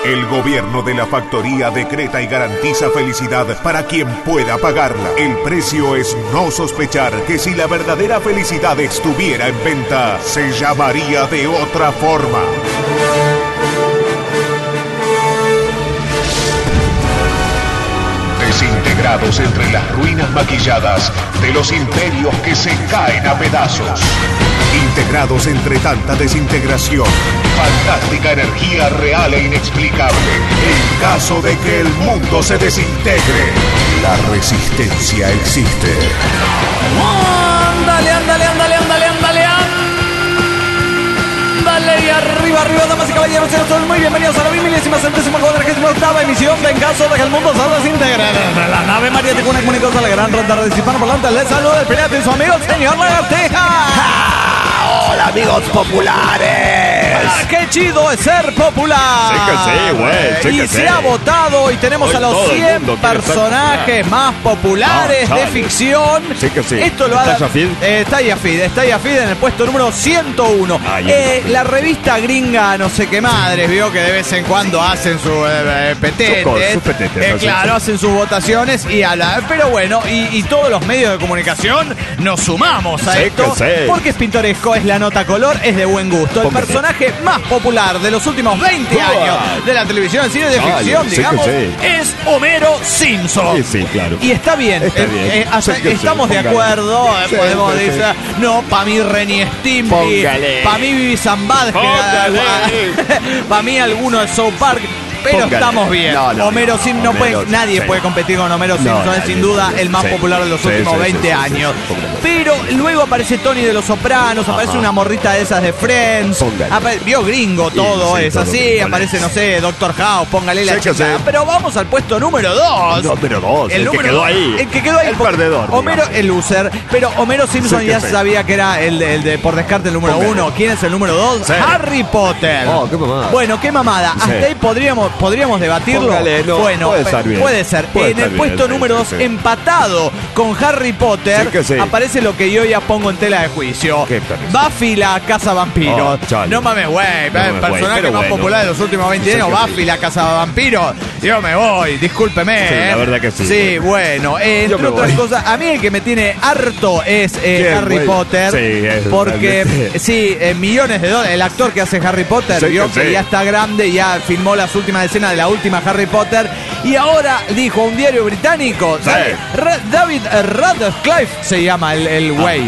El gobierno de la factoría decreta y garantiza felicidad para quien pueda pagarla. El precio es no sospechar que si la verdadera felicidad estuviera en venta, se llamaría de otra forma. Desintegrados entre las ruinas maquilladas de los imperios que se caen a pedazos. Integrados entre tanta desintegración, fantástica energía real e inexplicable. En caso de que el mundo se desintegre, la resistencia existe. ¡Ándale, ándale, ándale, ándale, ándale, ándale! Y arriba, arriba, damas y caballeros, sean todos muy bienvenidos a la 1000ª emisión de En caso de que el mundo se desintegre. La nave María Ticuna comunicos a la gran ronda de hispano parlante. Les saluda el pirata y su amigo, el señor Lagartija. ¡Hola, amigos populares! ¡Ah, qué chido es ser popular! Sí que sí, güey. Y se ha votado y tenemos Hoy a los todo el 100 mundo quiere ser personajes más populares de ficción. Sí que sí. Esto lo ¿Está Yafid? Está Yafid en el puesto número 101. La revista gringa, no sé qué madres, vio que de vez en cuando hacen su petete. Sus petetes, claro, hacen sus votaciones y hablan. Pero bueno, y todos los medios de comunicación nos sumamos a esto. Porque es pintoresco, es la nota color, es de buen gusto. El personaje más popular de los últimos 20 años de la televisión, el cine de ficción, digamos, es Homero Simpson. Sí, claro. Y está bien. Estamos de acuerdo. Podemos decir, no, para mí Ren y Stimpy, para mí Vivi Zambad, para mí alguno de South Park. Pero estamos bien. Homero Simpson nadie puede competir con Homero Simpson, es sin duda el más popular de los últimos 20 años. Pero luego aparece Tony de los Sopranos, aparece una morrita de esas de Friends, vio gringo, todo es así, aparece, no sé, Doctor House, póngale la chica. Pero vamos al puesto número 2. Número 2, el que quedó ahí. El que quedó ahí. El perdedor. Homero, el loser. Pero Homero Simpson ya sabía que era el de por descarte el número 1. ¿Quién es el número 2? Harry Potter. Oh, qué mamada. Bueno, qué mamada. Hasta ahí podríamos debatirlo. Bueno, puede ser. En el puesto número 2, empatado con Harry Potter, aparece lo que yo ya pongo en tela de juicio. Buffy la Casa Vampiro. No mames, güey. El personaje más popular de los últimos 20 años, Buffy la Casa Vampiro. Yo me voy, discúlpeme. Sí, la verdad que sí. Sí, bueno, entre otras cosas, a mí el que me tiene harto es Harry Potter. Sí, porque, millones de dólares. El actor que hace Harry Potter, vio que ya está grande, ya filmó las últimas escenas de la última Harry Potter y ahora dijo a un diario británico, David Radcliffe se llama el güey.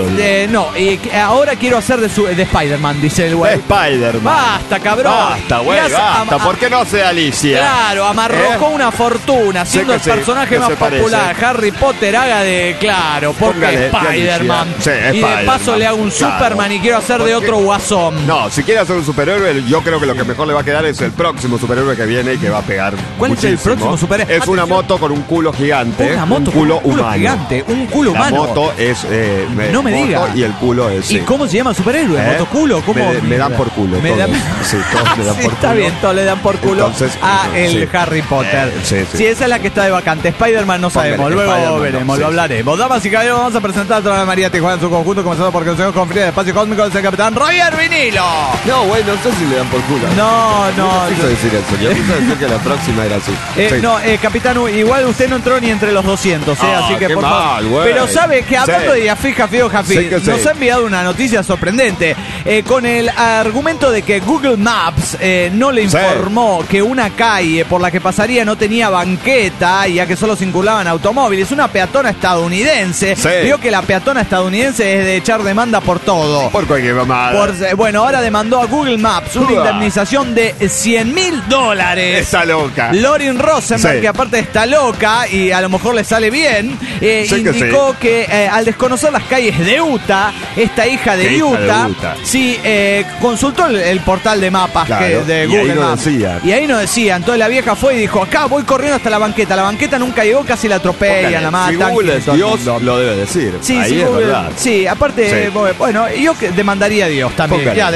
Y ahora quiero hacer de Spider-Man, dice el güey. Spider-Man. Basta, cabrón. Basta, güey, basta. ¿Por qué no sea Alicia? Claro, amarrocó una fortuna siendo el personaje más popular. Harry Potter haga de, porque Spider-Man. Y de paso le hago un Superman y quiero hacer de otro Guasón. No, si quiere hacer un superhéroe, yo creo que lo que mejor le va a quedar es el próximo superhéroe que viene y que va a pegar. ¿Cuál muchísimo. es el próximo superhéroe? Es una moto con un culo gigante. Un culo humano. Gigante, un culo humano. La moto es no me diga. Y el culo es. ¿Y cómo se llama el superhéroe? ¿Motoculo? ¿Cómo? Me dan por culo. Todos me dan por culo. Está bien, todos le dan por culo. Entonces, el Harry Potter. Sí, esa es la que está de vacante. Spider-Man no sabemos. Luego veremos, lo hablaremos. Damas y caballeros, vamos a presentar a toda la María Tijuana en su conjunto, comenzando por Consejo Conferencia de Espacio Cósmico del capitán Roger Vinilo. No, güey, no sé si le dan por culo. No. No quiso decir eso. Yo quiso decir que la próxima era así. Capitán, igual usted no entró ni entre los 200, así que por favor. Pero sabe que hablando de Jafid, nos ha enviado una noticia sorprendente con el argumento de que Google Maps no le informó que una calle por la que pasaría no tenía banqueta, ya que solo circulaban automóviles. Una peatona estadounidense. Vio que la peatona estadounidense es de echar demanda por todo. Por cualquier mamada. Bueno, ahora demandó a Google Maps una indemnización de $100,000. Está loca. Lauren Rosenberg, que aparte está loca y a lo mejor le sale bien, indicó que al desconocer las calles de Utah, esta hija de Utah, consultó el portal de mapas de Google Maps. Y ahí no decía. Entonces la vieja fue y dijo, acá voy corriendo hasta la banqueta. La banqueta nunca llegó, casi la atropellan, la matan. Si Google es Dios, lo debe decir. Ahí es verdad. Sí, aparte, bueno, yo demandaría a Dios también, ya de paso.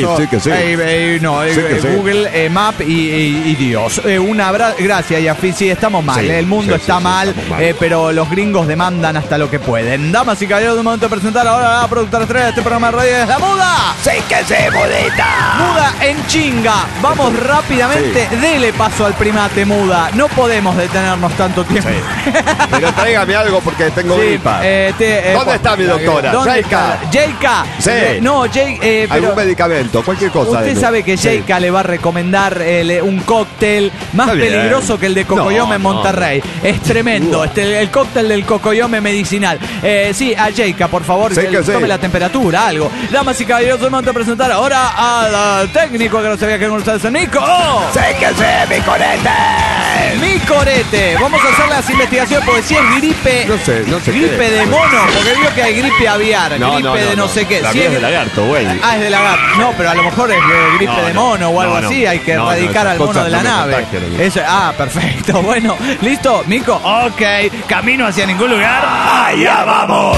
eso. Sí, que sí. Google, Map y Dios. Un abrazo. Gracias, Yafi. Sí, estamos mal. Sí, el mundo está mal, pero los gringos demandan hasta lo que pueden. Damas y caballeros, de momento de presentar ahora a la productora estrella de este programa de radio es la Muda. ¡Sí que sí, Mudita! Muda en chinga. Vamos rápidamente. Dele paso al primate, Muda. No podemos detenernos tanto tiempo. Sí. Pero tráigame algo porque tengo gripa. ¿Dónde está mi doctora? ¿Dónde está? Jayka. Sí. No, Jay. Algún medicamento, cualquier cosa. Usted sabe que Jayka le va a recomendar un cóctel más peligroso que el de Cocoyome en Monterrey. Es tremendo. El cóctel del Cocoyome medicinal. Sí, a Jayka, por favor, tome la temperatura, algo. Damas y caballeros, vamos a presentar ahora al técnico que no sabía que no ustedes es Nico. ¡Sí que sí, mi corete! Mi corete. Vamos a hacer las investigaciones porque si es gripe. No sé gripe de mono, porque digo que hay gripe aviar, gripe de no sé qué. La mía es de lagarto, güey. Es de lagarto. No, pero a lo mejor es gripe de mono o algo así. Hay que erradicar al mono de la nave. Perfecto. Bueno, ¿listo, Mico? Ok. Camino hacia ningún lugar. ¡Allá vamos!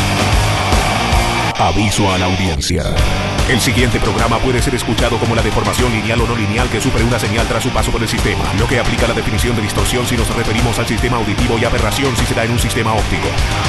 Aviso a la audiencia. El siguiente programa puede ser escuchado como la deformación lineal o no lineal que sufre una señal tras su paso por el sistema, lo que aplica la definición de distorsión si nos referimos al sistema auditivo y aberración si se da en un sistema óptico.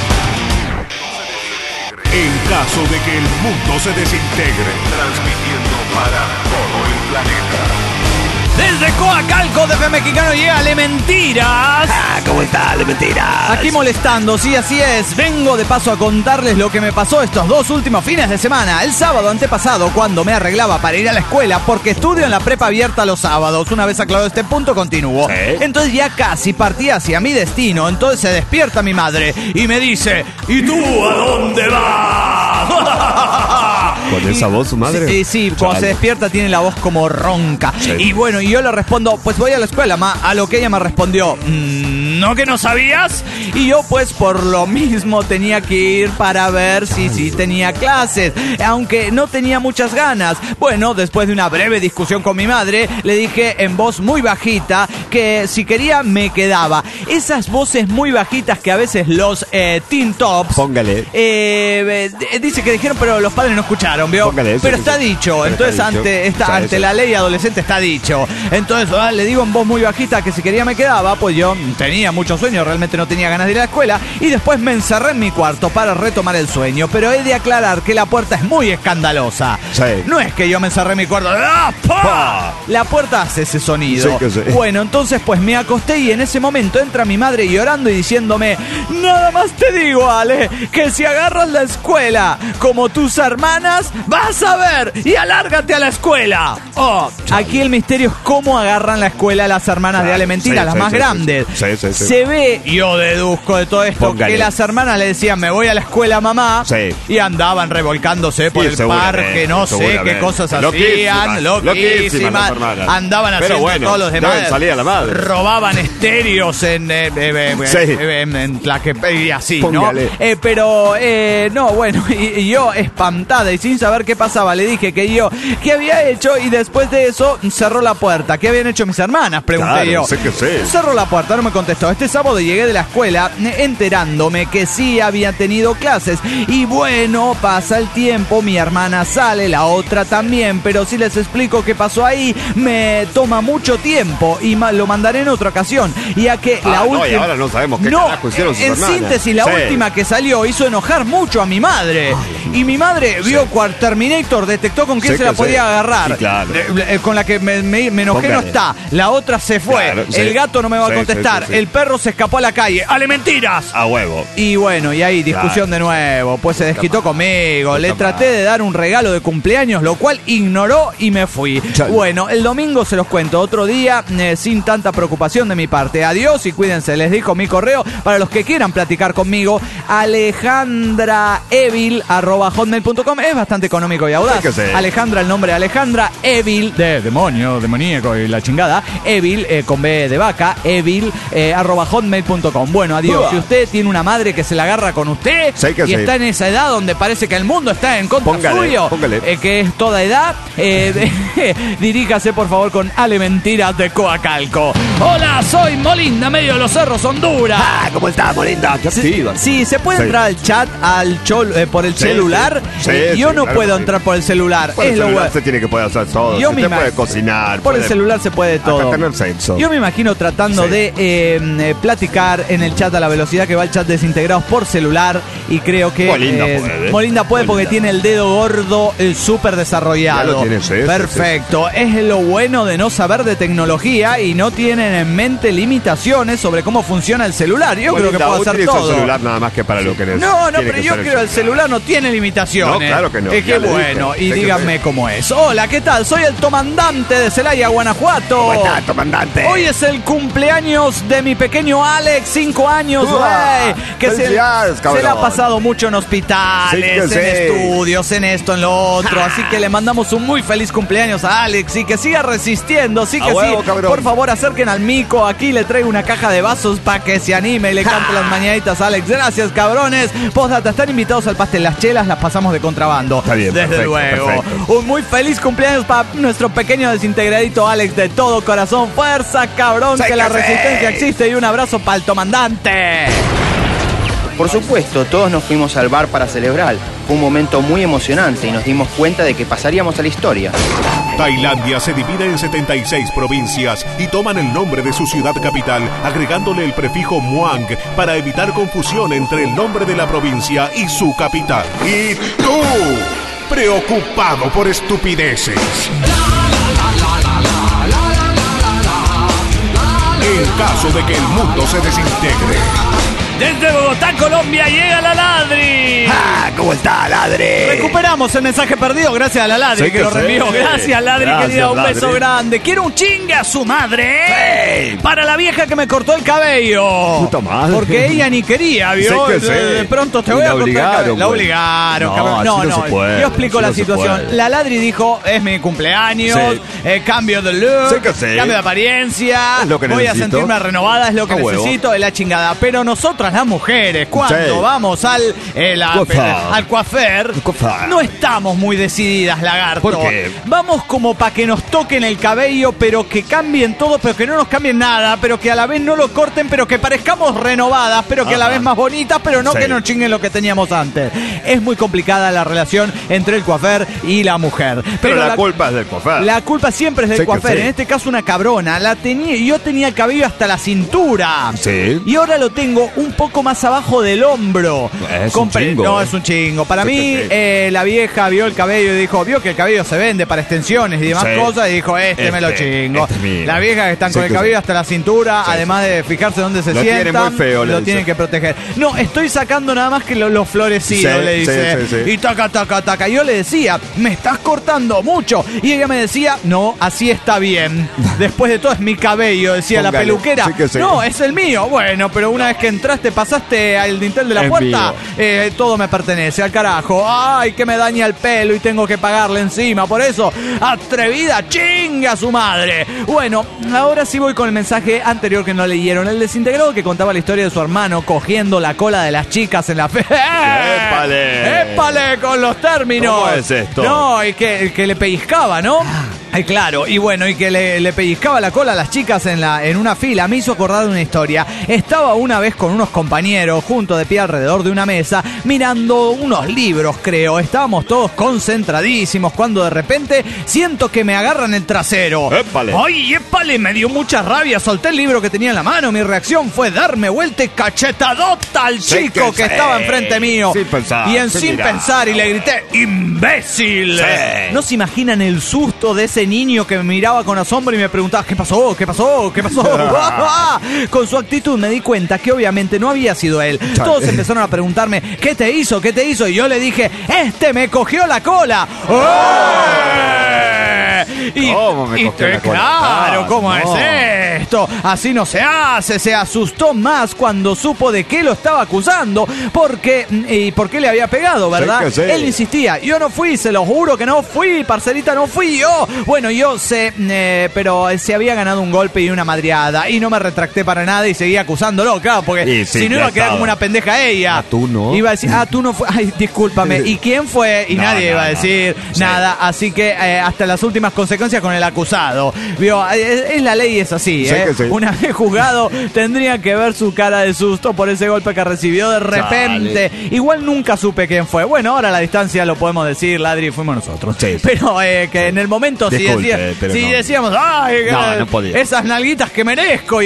En caso de que el mundo se desintegre, transmitiendo para todo el planeta. Desde Coacalco, desde Mexicano, llega Le Mentiras. ¿Cómo está, Le Mentiras? Aquí molestando, sí, así es. Vengo de paso a contarles lo que me pasó estos 2 últimos fines de semana. El sábado antepasado, cuando me arreglaba para ir a la escuela, porque estudio en la prepa abierta los sábados. Una vez aclarado este punto, continúo. ¿Sí? Entonces ya casi partía hacia mi destino. Entonces se despierta mi madre y me dice: ¿y tú a dónde vas? ¿Con esa voz su madre? Sí, cuando se despierta tiene la voz como ronca. Sí. Y bueno, y yo le respondo: pues voy a la escuela, ma. A lo que ella me respondió: ¿no que no sabías? Y yo pues por lo mismo tenía que ir para ver si tenía clases, aunque no tenía muchas ganas. Bueno, después de una breve discusión con mi madre, le dije en voz muy bajita que si quería me quedaba. Esas voces muy bajitas que a veces los teen tops... Póngale. Dice que dijeron, pero los padres no escucharon, ¿vio? Póngale eso, pero está dicho. Pero entonces ante la ley adolescente está dicho. Entonces le digo en voz muy bajita que si quería me quedaba, pues yo tenía mucho sueño, realmente no tenía ganas de ir a la escuela y después me encerré en mi cuarto para retomar el sueño, pero he de aclarar que la puerta es muy escandalosa. Sí. No es que yo me encerré en mi cuarto. ¡Ah, pa! La puerta hace ese sonido. Sí, que sí. Bueno, entonces pues me acosté y en ese momento entra mi madre llorando y diciéndome: nada más te digo, Ale, que si agarras la escuela como tus hermanas, vas a ver y alárgate a la escuela. Aquí el misterio es cómo agarran la escuela las hermanas de Ale Mentira, las más grandes. Sí. Se ve, yo deduzco de todo esto, que las hermanas le decían: me voy a la escuela, mamá. Sí. Y andaban revolcándose por el parque, no sé qué cosas hacían. Loquísimas. Andaban haciendo todos los demás. Salía la madre. Robaban estéreos en Tlaquepaque y así, Póngale. ¿no? Pero, no, bueno, y yo espantada y sin saber qué pasaba, le dije que yo, ¿qué había hecho? Y después de eso cerró la puerta. ¿Qué habían hecho mis hermanas? Pregunté yo. Sé que sé. Cerró la puerta, no me contestó. Este sábado llegué de la escuela enterándome que sí había tenido clases. Y bueno, pasa el tiempo, mi hermana sale, la otra también. Pero si les explico qué pasó ahí, me toma mucho tiempo y lo mandaré en otra ocasión. Ya que la última... y ahora no sabemos qué carajo hicieron sus hermanas. En síntesis, la última que salió hizo enojar mucho a mi madre. Y mi madre vio cual Terminator, detectó con quién se la podía agarrar. Sí, claro. Con la que me enojé no está. La otra se fue. Claro, el gato no me va a contestar. El perro se escapó a la calle. ¡Ale Mentiras! A huevo. Y bueno, y ahí discusión de nuevo. Pues se desquitó conmigo. Le traté de dar un regalo de cumpleaños, lo cual ignoró y me fui. Bueno, el domingo se los cuento otro día, sin tanta preocupación de mi parte. Adiós y cuídense. Les dijo mi correo para los que quieran platicar conmigo: alejandraevil@hotmail.com. Es bastante económico y audaz. Alejandra, el nombre de Alejandra, Evil, de demonio, demoníaco y la chingada. Evil, con B de vaca, Evil, @hotmail.com. Bueno, adiós. Si usted tiene una madre que se la agarra con usted y está en esa edad donde parece que el mundo está en contra suyo, que es toda edad, diríjase por favor con Ale Mentiras de Coacalco. Hola, soy Molinda, medio de los Cerros, Honduras. ¿Cómo está, Molinda? Sí, se puede entrar al chat por el celular. Yo no puedo entrar por el celular. Por el celular se tiene que poder hacer todo. Se puede cocinar. Por el celular se puede todo. Hasta tener sexo. Yo me imagino tratando de platicar en el chat a la velocidad que va el chat Desintegrados por celular, y creo que Molinda puede porque tiene el dedo gordo súper desarrollado. Ya lo tienes, perfecto. Es lo bueno de no saber de tecnología y no tienen en mente limitaciones sobre cómo funciona el celular. Yo creo que puedo hacer todo. El celular nada más que para lo que necesita. No, pero yo creo que el celular no tiene limitaciones. No, claro que no. Es que bueno, y díganme cómo es. Hola, ¿qué tal? Soy el Tomandante de Celaya, Guanajuato. ¿Cómo está, Tomandante? Hoy es el cumpleaños de mi pequeño Alex, 5 años, que se le ha pasado mucho en hospitales, en estudios, en esto, en lo otro. Así que le mandamos un muy feliz cumpleaños a Alex y que siga resistiendo. Sí que sí. Cabrón. Por favor, acerquen al mico. Aquí le traigo una caja de vasos para que se anime y le cante las mañanitas a Alex. Gracias, cabrones. Postdata, están invitados al pastel. Las chelas las pasamos de contrabando. Está bien, desde luego. Perfecto. Un muy feliz cumpleaños para nuestro pequeño desintegradito Alex, de todo corazón. Fuerza, cabrón, que la resistencia existe, y un abrazo para el Tomandante. Por supuesto, todos nos fuimos al bar para celebrar. Fue un momento muy emocionante y nos dimos cuenta de que pasaríamos a la historia. Tailandia se divide en 76 provincias y toman el nombre de su ciudad capital, agregándole el prefijo Muang para evitar confusión entre el nombre de la provincia y su capital. Y tú, preocupado por estupideces. En caso de que el mundo se desintegre. Desde Bogotá, Colombia, llega la Ladri. ¿Cómo está, Ladri? Recuperamos el mensaje perdido gracias a la Ladri, que lo reenvió. Gracias, Ladri, querida. Un beso grande. Quiero un chingue a su madre para la vieja que me cortó el cabello. Puta madre. Porque ella ni quería, ¿vio? De pronto te voy a cortar el cabello. La obligaron, cabrón. No. Yo explico la situación. La Ladri dijo, es mi cumpleaños, cambio de look, cambio de apariencia, voy a sentirme renovada, es lo que necesito, es la chingada. Pero nosotros, las mujeres, cuando vamos al coafer, no estamos muy decididas, lagarto. ¿Por qué? Vamos como para que nos toquen el cabello, pero que cambien todo, pero que no nos cambien nada, pero que a la vez no lo corten, pero que parezcamos renovadas, pero que a la vez más bonitas, pero no que nos chinguen lo que teníamos antes. Es muy complicada la relación entre el coafer y la mujer. Pero la culpa es del coafer. La culpa siempre es del coafer. En este caso, una cabrona. Yo tenía el cabello hasta la cintura. Sí. Y ahora lo tengo un poco más abajo del hombro. Es un chingo. No, es un chingo. Para mí, la vieja vio el cabello y dijo, vio que el cabello se vende para extensiones y demás cosas, y dijo, me lo chingo. Las viejas que están con el cabello hasta la cintura, además de fijarse dónde se sientan, lo tienen que proteger. No, estoy sacando nada más que los florecidos, le dice. Y taca. Yo le decía, me estás cortando mucho. Y ella me decía, no, así está bien. Después de todo es mi cabello, decía la peluquera. No, es el mío. Bueno, pero una vez que entraste, pasaste al dintel de la puerta, todo me pertenece, al carajo. Ay, que me daña el pelo y tengo que pagarle encima. Por eso, atrevida, chinga a su madre. Bueno, ahora sí voy con el mensaje anterior que no leyeron. El desintegrado que contaba la historia de su hermano cogiendo la cola de las chicas en la fe. ¡Épale con los términos! ¿Cómo es esto? No, y que le pellizcaba, ¿no? Claro, y bueno, y que le pellizcaba la cola a las chicas en una fila. Me hizo acordar de una historia. Estaba una vez con unos compañeros junto de pie alrededor de una mesa mirando unos libros, creo. Estábamos todos concentradísimos cuando de repente siento que me agarran el trasero. ¡Épale! ¡Ay, épale! Me dio mucha rabia. Solté el libro que tenía en la mano. Mi reacción fue darme vuelta y cachetadota al chico que estaba enfrente mío. Sin pensar. Sin pensar, y le grité, ¡imbécil! No se imaginan el susto de ese niño que me miraba con asombro y me preguntaba, ¿qué pasó? Con su actitud me di cuenta que obviamente no había sido él. Todos empezaron a preguntarme, ¿qué te hizo? Y yo le dije, me cogió la cola. ¿Cómo me cogió la cola? Claro, ¿cómo es esto? Así no se hace. Se asustó más cuando supo de qué lo estaba acusando, y por qué le había pegado, ¿verdad? Sí. Él insistía, yo no fui, se lo juro que no fui, parcerita, no fui yo. Bueno, yo sé, pero se había ganado un golpe y una madreada, y no me retracté para nada y seguía acusándolo, claro, porque si no iba a quedar como una pendeja ella. Tú no. Iba a decir, tú no fue, ay, discúlpame. ¿Y quién fue? Y nadie iba a decir nada, así que hasta las últimas consecuencias con el acusado. Vio, es la ley, es así, Una vez juzgado, tendría que ver su cara de susto por ese golpe que recibió de repente. Igual nunca supe quién fue. Bueno, ahora a la distancia lo podemos decir, Ladri, fuimos nosotros. Sí. Pero que en el momento decíamos, ay, no podía. Esas nalguitas que merezco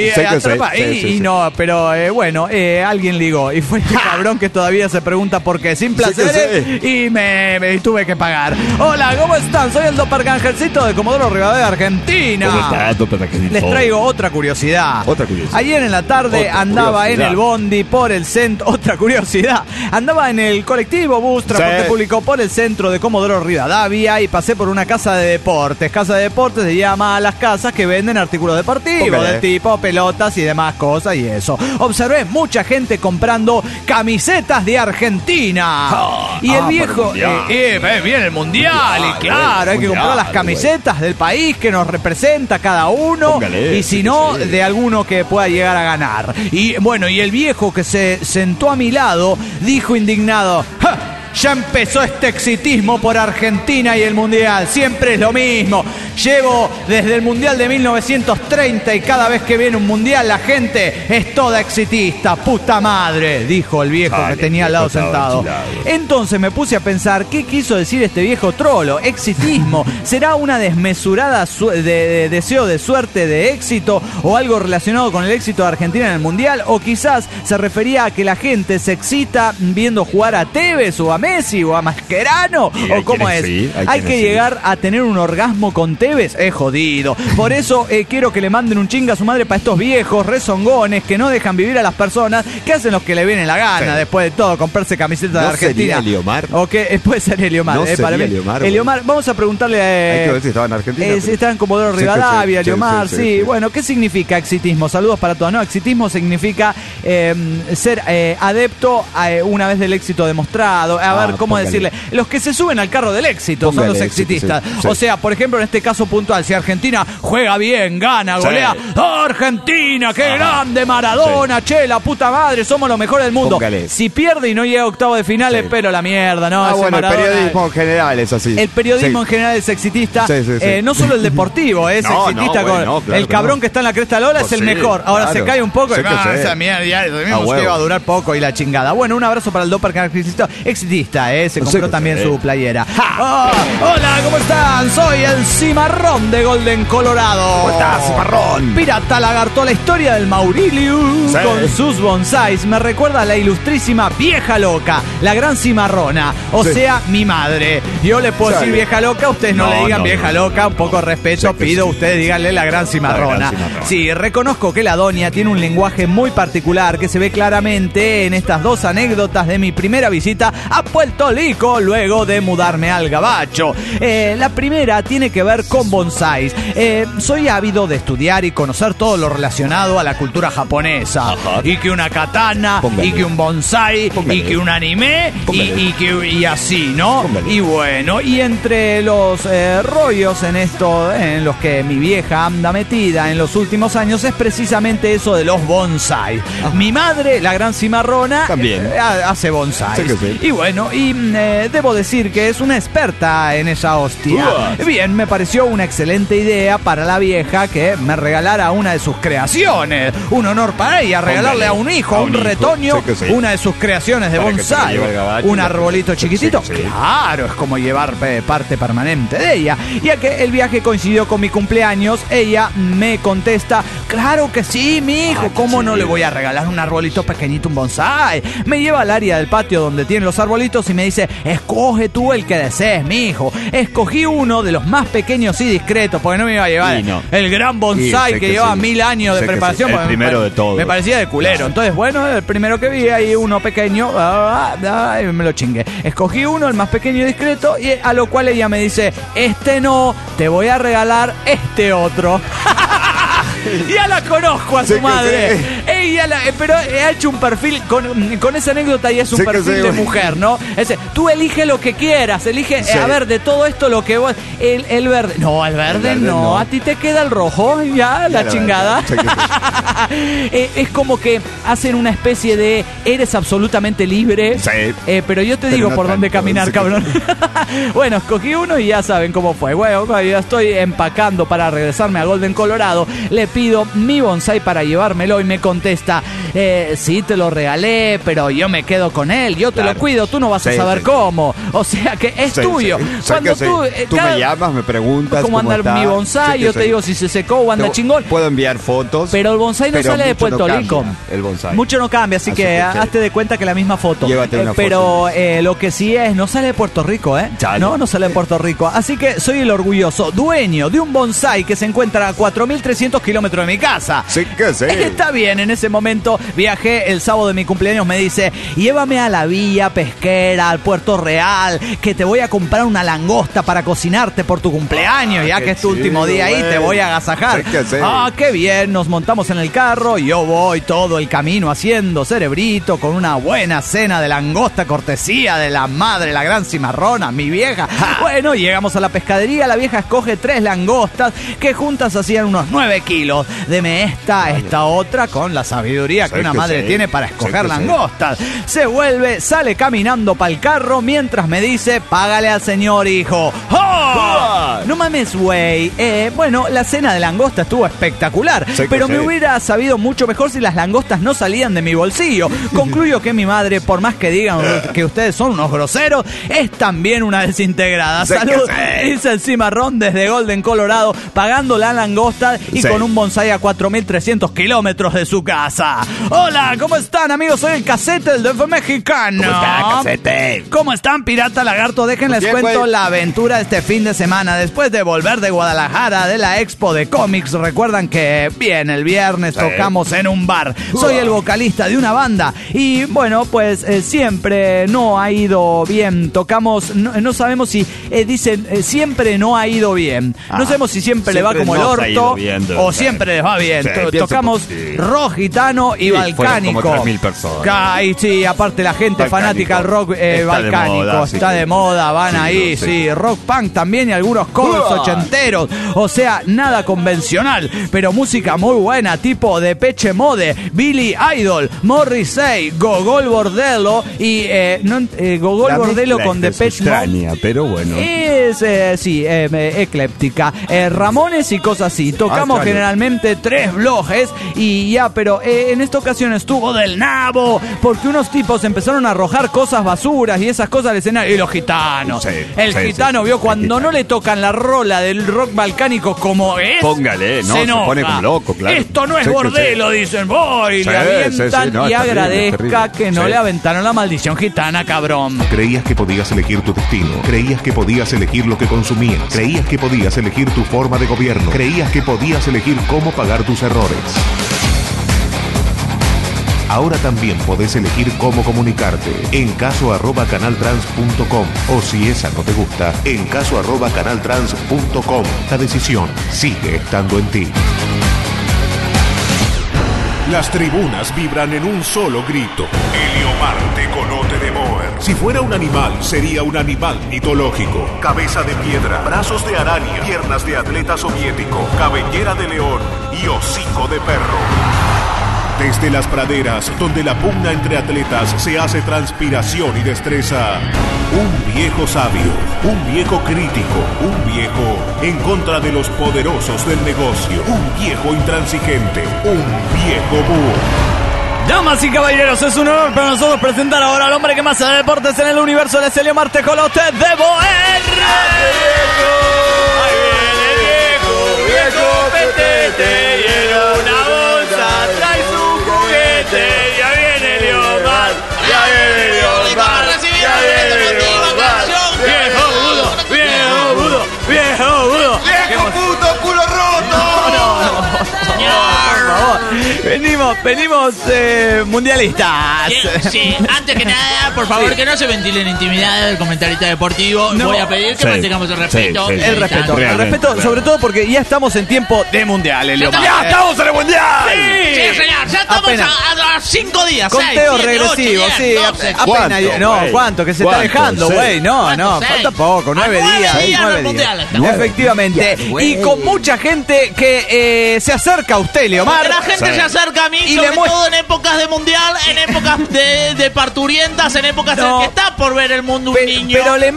no, pero bueno, alguien ligó y fue este cabrón que todavía se pregunta por qué, sin placeres, y me tuve que pagar. Hola, ¿cómo están? Soy el Doppler Angelcito de Comodoro Rivadavia, Argentina. ¿Cómo estás, Doppler Angelcito? Les traigo otra curiosidad. Ayer en la tarde andaba en el bondi por el centro. Otra curiosidad. Andaba en el colectivo, bus, transporte público por el centro de Comodoro Rivadavia y pasé por una casa de deportes. Casa de deportes se llama a las casas que venden artículos deportivos del tipo pelotas y demás cosas y eso. Observé mucha gente comprando camisetas de Argentina. Y el viejo, viene el mundial y claro, hay que comprar las camisetas del país que nos representa cada uno. Y si no, de alguno que pueda llegar a ganar. Y bueno, y el viejo que se sentó a mi lado dijo indignado: ¡ja! Ya empezó este exitismo por Argentina y el Mundial. Siempre es lo mismo. Llevo desde el Mundial de 1930 y cada vez que viene un Mundial la gente es toda exitista. Puta madre, dijo el viejo que tenía al lado sentado. Entonces me puse a pensar, ¿qué quiso decir este viejo trolo? Exitismo. ¿Será una desmesurada deseo de suerte, de éxito o algo relacionado con el éxito de Argentina en el Mundial? O quizás se refería a que la gente se excita viendo jugar a Tevez o a Messi o a Mascherano, o cómo es. Hay que llegar a tener un orgasmo con Tevez, es jodido. Por eso quiero que le manden un chinga a su madre para estos viejos rezongones que no dejan vivir a las personas, que hacen lo que le viene la gana, después de todo, comprarse camisetas de Argentina. ¿Sería Eliomar? ¿O qué? Puede ser Eliomar. No sería para mí. Eliomar, vamos a preguntarle hay que ver si estaba en Argentina. Si está en Comodoro Rivadavia, Eliomar, sí. Bueno, ¿qué significa exitismo? Saludos para todos. No, exitismo significa ser adepto una vez del éxito demostrado. A ver, ¿cómo decirle? Los que se suben al carro del éxito son los exitistas. O sea, por ejemplo, en este caso puntual, si Argentina juega bien, gana, golea. ¡Oh, Argentina! ¡Qué grande! Maradona, che, la puta madre, somos los mejores del mundo. Si pierde y no llega a octavo de finales, pero la mierda, ¿no? Bueno, Maradona, el periodismo en general es así. El periodismo en general es exitista. No solo el deportivo, es exitista. Claro, el cabrón que está en la cresta de la ola es el mejor. Ahora se cae un poco y esa mierda que va a durar poco y la chingada. Bueno, un abrazo para el Doppler exitista, se compró también su playera. Hola, ¿cómo están? Soy el Cimarrón de Golden, Colorado. ¿Cómo estás, Cimarrón? Pirata Lagarto, la historia del Maurilius con sus bonsáis me recuerda a la ilustrísima Vieja Loca, la gran cimarrona, o sea, mi madre. Yo le puedo decir Vieja Loca, ustedes no le digan Vieja Loca, un poco de respeto pido, ustedes díganle la gran cimarrona. Sí, reconozco que la doña tiene un lenguaje muy particular que se ve claramente en estas dos anécdotas de mi primera visita a Puerto Rico luego de mudarme al Gabacho. La primera tiene que ver con bonsáis. Soy ávido de estudiar y conocer todo lo relacionado a la cultura japonesa. Y que una katana, y que un bonsai, y que un anime, y así, ¿no? Y bueno, y entre los rollos en los que mi vieja anda metida en los últimos años es precisamente eso de los bonsai. Mi madre, la gran cimarrona, también hace bonsai. Y bueno, debo decir que es una experta en esa hostia. Bien, me pareció una excelente idea para la vieja que me regalara una de sus creaciones. Un honor para ella, regalarle a un hijo, a un retoño, una de sus creaciones de bonsai. Un arbolito chiquitito. Claro, es como llevar parte permanente de ella. Ya que el viaje coincidió con mi cumpleaños, ella me contesta: claro que sí, mijo. ¿Cómo no le voy a regalar un arbolito pequeñito, un bonsai? Me lleva al área del patio donde tienen los arbolitos y me dice, escoge tú el que desees, mijo. Escogí uno de los más pequeños y discretos, porque no me iba a llevar el gran bonsai que lleva 1000 años de preparación. El primero de todo. Me parecía de culero. Entonces, bueno, el primero que vi ahí, uno pequeño, me lo chingué. Escogí uno, el más pequeño y discreto, y a lo cual ella me dice, este no, te voy a regalar este otro. Ya la conozco a su madre. Pero ha hecho un perfil con esa anécdota y es un perfil de mujer, ¿no? Tú elige lo que quieras, elige, a ver, de todo esto lo que vos... El verde. No, el verde no. A ti te queda el rojo, ya, la chingada. Es como que hacen una especie de eres absolutamente libre. Pero yo te digo por dónde caminar, cabrón. Bueno, escogí uno y ya saben cómo fue. Bueno, ya estoy empacando para regresarme a Golden, Colorado. Le pido mi bonsai para llevármelo y me contesta, sí, te lo regalé, pero yo me quedo con él, yo te lo cuido, tú no vas a saber cómo. O sea que es tuyo. Cuando tú me llamas, me preguntas cómo anda mi bonsai, yo te digo si se secó o anda chingón. Puedo enviar fotos. Pero el bonsai no sale de Puerto Rico. El bonsai. Mucho no cambia, así que hazte de cuenta que la misma foto. Llévate una pero lo que sí es, no sale de Puerto Rico, No sale de Puerto Rico. Así que soy el orgulloso dueño de un bonsai que se encuentra a 4.300 kilómetros de mi casa. Sí que sí. Está bien, en ese momento viajé el sábado de mi cumpleaños, me dice, llévame a la villa pesquera, al Puerto Real, que te voy a comprar una langosta para cocinarte por tu cumpleaños, ya que es tu último día ahí, te voy a agasajar. Sí que sí. Qué bien, nos montamos en el carro y yo voy todo el camino haciendo cerebrito con una buena cena de langosta, cortesía de la madre, la gran cimarrona, mi vieja. Bueno, llegamos a la pescadería, la vieja escoge 3 langostas que juntas hacían unos 9 kilos. Deme esta otra, con la sabiduría que una madre tiene para escoger langostas. Se vuelve, sale caminando para el carro mientras me dice, págale al señor, hijo. No mames, güey. Bueno, la cena de langosta estuvo espectacular, pero me hubiera sabido mucho mejor si las langostas no salían de mi bolsillo. Concluyo que mi madre, por más que digan que ustedes son unos groseros, es también una desintegrada. Salud, dice el cimarrón desde Golden, Colorado, pagando la langosta y con un bonsai a 4.300 kilómetros de su casa. Hola, ¿cómo están, amigos? Soy el Casete del DF mexicano. ¿Cómo está, Casete? ¿Cómo están, pirata lagarto? Déjenles cuento la aventura este fin de semana. Después de volver de Guadalajara, de la Expo de Cómics, recuerdan que bien, el viernes tocamos en un bar. Soy el vocalista de una banda y bueno, pues siempre no ha ido bien. Tocamos, no sabemos si dicen siempre no ha ido bien. No sabemos si siempre le va como el orto o siempre les va bien. Tocamos rock gitano y balcánico. Como 3.000 personas. Sí, aparte la gente fanática del rock balcánico. Está de moda, van ahí, rock punk también y algunos covers ochenteros. O sea, nada convencional, pero música muy buena, tipo Depeche Mode, Billy Idol, Morrissey, Gogol Bordello y Gogol Bordello con Depeche Mode. Extraña, pero bueno. Es, ecléptica. Ramones y cosas así. Tocamos generalmente 3 bloques y ya, pero en esta ocasión estuvo del nabo, porque unos tipos empezaron a arrojar cosas basuras y esas cosas al escenario. Y los gitanos. El gitano vio cuando no le tocan la rola del rock balcánico como es. Póngale, no, se pone como loco, claro. Esto no es Bordello, dicen. Voy, le avientan y agradezca que no le aventaron la maldición gitana, cabrón. Creías que podías elegir tu destino. Creías que podías elegir lo que consumías. Creías que podías elegir tu forma de gobierno. Creías que podías elegir cómo pagar tus errores. Ahora también podés elegir cómo comunicarte en caso@canaltrans.com o si esa no te gusta, en caso@canaltrans.com. La decisión sigue estando en ti. Las tribunas vibran en un solo grito. Heliomarte conote de Boer. Si fuera un animal, sería un animal mitológico. Cabeza de piedra, brazos de araña, piernas de atleta soviético, cabellera de león y hocico de perro. Desde las praderas, donde la pugna entre atletas se hace transpiración y destreza, un viejo sabio, un viejo crítico, un viejo en contra de los poderosos del negocio, un viejo intransigente, un viejo búho. Damas y caballeros, es un honor para nosotros presentar ahora al hombre que más sabe de deportes en el universo, el Heliomarte Colote de Boer. ¡Ahí viene el viejo, viejo petete! Y era una Venimos mundialistas. Sí, antes que nada, por favor, que no se ventilen intimidades del comentarista deportivo. No. Voy a pedir que mantengamos el respeto. Sí, El respeto, sobre todo porque ya estamos en tiempo de mundiales, Leomar. ¡Ya estamos en el mundial! Sí, señor, ya estamos Apenas. a 5 días. Conteo 6, 7, regresivo, 8, sí. 10, 12. Apenas. ¿Cuánto? Que se está dejando, Sí. güey. No, ¿Cuánto? falta poco. 9 días. 9 9 mundiales días. estamos. Efectivamente. Y con mucha gente que se acerca a usted, Leomar. La gente se acerca a mí, Y sobre le muestra- todo en épocas de mundial, en épocas de parturientas, en épocas en que está por ver el mundo un niño. Pero le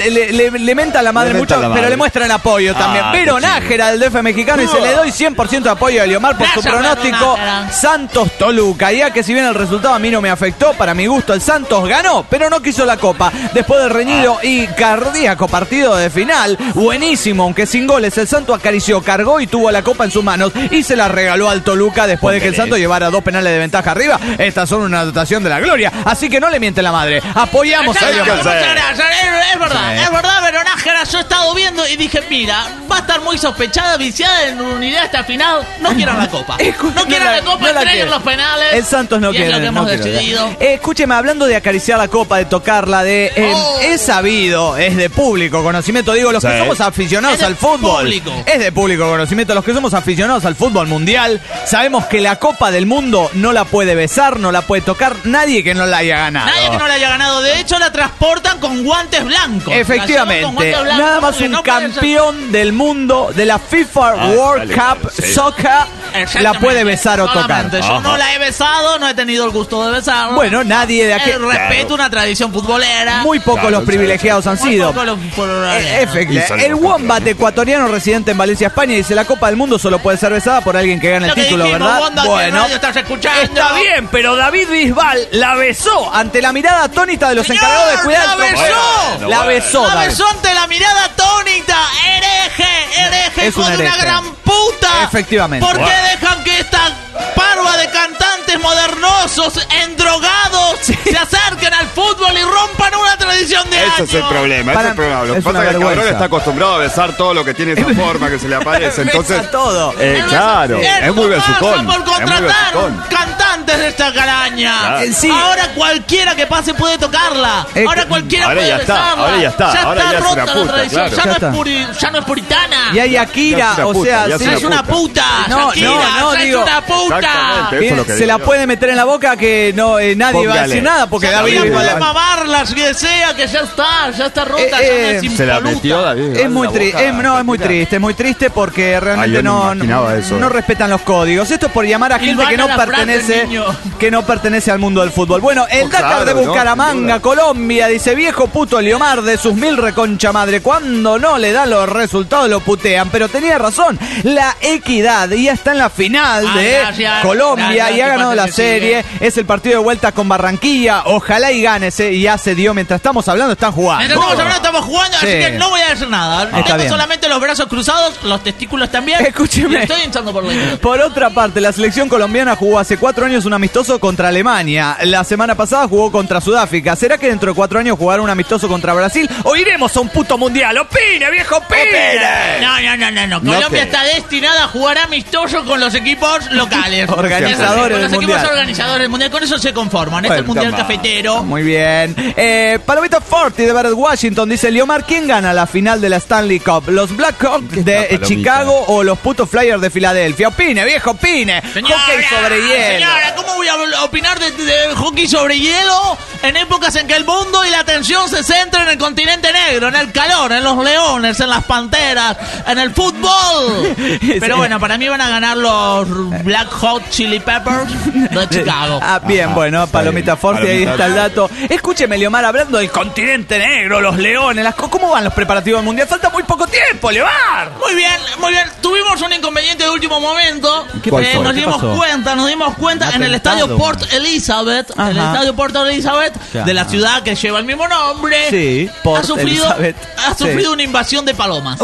menta a la madre Le menta mucho, a la pero madre. le muestran apoyo también. Pero qué chido. Nájera del DF mexicano y se le doy 100% de apoyo a Leomar por su Gracias, pronóstico Nájera. Santos-Toluca. Ya que si bien el resultado a mí no me afectó, para mi gusto el Santos ganó, pero no quiso la copa. Después del reñido y cardíaco partido de final, buenísimo, aunque sin goles, el Santos acarició, cargó y tuvo la copa en sus manos y se la regaló al Toluca después de que el Santos llevara 2 penales de ventaja arriba. Estas son una dotación de la gloria, así que no le miente la madre. Apoyamos a Muchas Leomar. gracias. Es verdad, pero Nájera, yo he estado viendo y dije, mira, va a estar muy sospechada, viciada en unidad hasta el final. No quieran la copa. No quieran la copa, entreguen quiere. los penales. El Santos no y quiere. es lo que hemos no quiere. decidido. Escúcheme, hablando de acariciar la copa, de tocarla, es sabido, es de público conocimiento. Digo, los que somos aficionados Es de al fútbol. público. Es de público conocimiento. Los que somos aficionados al fútbol mundial, sabemos que la Copa del Mundo no la puede besar, no la puede tocar nadie que no la haya ganado. Nadie que no la haya ganado. De hecho, la transportan con guantes blancos. Efectivamente, La llevan con guantes blancos nada más porque un no puede ser- campeón del mundo de la FIFA World Cup sí. Soccer Exactamente. la puede besar o tocar. Solamente. Yo no la he besado, no he tenido el gusto de besarla. Bueno, nadie de aquí. El respeto, una tradición futbolera. Muy pocos Claro, los privilegiados han Muy sido. poco los futboleros. Efectivamente. El Wombat ecuatoriano residente en Valencia, España, dice: la Copa del Mundo solo puede ser besada por alguien que gane el Lo que título, dijimos, ¿verdad? Wanda, que radio estás escuchando. está bien, pero David Bisbal la besó ante la mirada atónita de los Señor, encargados de cuidar la el trofeo. besó. La besó, La David. besó ante la mirada atónita. Hereje, Es hijo un de una hereje. gran puta. Efectivamente. ¿Por qué dejan que esta parva de cantantes modernosos, endrogados, se acerquen al fútbol y rompan una tradición de años? Ese es el problema, ese es el problema. Lo que es pasa una es que el cabrón vergüenza. está acostumbrado a besar todo lo que tiene esa forma que se le aparece. Entonces, Besa todo. claro, es muy Esto besucón. pasa por Es muy contratar besucón. cantantes de esta calaña. Claro. Sí. Ahora cualquiera que pase puede tocarla. Ahora cualquiera ahora puede ya está, besarla. ahora ya está, ahora ya es rota una la puta, tradición. claro. Ya, Ya no está. ya no es puritana. Y hay Akira, Ya es una o puta, sea, ya es sí, Ya es una puta. No, Shakira, no, ya es digo- una puta. Exactamente. Eso es lo que se digo la yo. puede meter en la boca que no nadie va a Póngale. decir nada porque Shakira David puede Bisbal- mamarla si desea, que ya está rota, ya no es Se la impoluta. metió David. Es muy triste, es muy triste porque realmente yo no no, imaginaba eso. no respetan los códigos. Esto es por llamar a gente Silvana que no la frase, pertenece, niño. que no pertenece al mundo del fútbol. Bueno, el Dakar claro, de no, sin Bucaramanga, duda. Colombia, dice: viejo puto Leomar de sus 1000 reconcha madre. Cuando no le da los resultados lo putean, pero tenía razón. La Equidad ya está en la final de gracias, Colombia gracias, y ha ¿qué ganado pasa la que serie. Es el partido de vuelta con Barranquilla. Ojalá y gane, y ya se dio. Mientras estamos hablando, están jugando. Mientras estamos hablando, estamos jugando, Sí. así que no voy a decir nada. Tengo bien. solamente los brazos cruzados, los testículos también. Escúcheme. Y estoy hinchando por la idea. Por otra parte, la selección colombiana jugó hace 4 años un amistoso contra Alemania. La semana pasada jugó contra Sudáfrica. ¿Será que dentro de 4 años jugará un amistoso contra Brasil? ¿O iremos a un puto mundial? ¡Opine, viejo, opine! No. Colombia está destinada a jugar amistoso con los equipos locales. Organizadores Con los del equipos mundial. organizadores del mundial. Con eso se conforman. Este es el Bueno, mundial cafetero. Muy bien. Palomita Forti de Barrett Washington dice: Leomar, ¿quién gana la final de la Stanley Cup? ¿Los Blackhawks de Palomita? Chicago o los putos Flyers de Filadelfia? Opine, viejo, opine. Hockey sobre hielo. Señora, ¿cómo voy a opinar de hockey sobre hielo en épocas en que el mundo y la atención se centra en el continente negro, en el calor, en los leones, en las panteras, en el fútbol? Pero bueno, para mí van a ganar los Black Hot Chili Peppers de Chicago. Ah, bien, bueno, Palomita bien. Forti, ahí Palomita. está el dato. Escúcheme, Leomar, hablando del continente negro, los leones, ¿cómo van los preparativos del mundial? Falta muy poco tiempo, Leomar. Muy bien, muy bien. Tuvimos un inconveniente de último momento. ¿Qué pasó? Nos ¿Qué dimos pasó? cuenta en el Atentado. estadio Port Elizabeth, Ajá. el estadio Port Elizabeth Ya. de la ciudad que lleva el mismo nombre. Sí, Port ha sufrido Elizabeth. sufrido Sí. una invasión de palomas.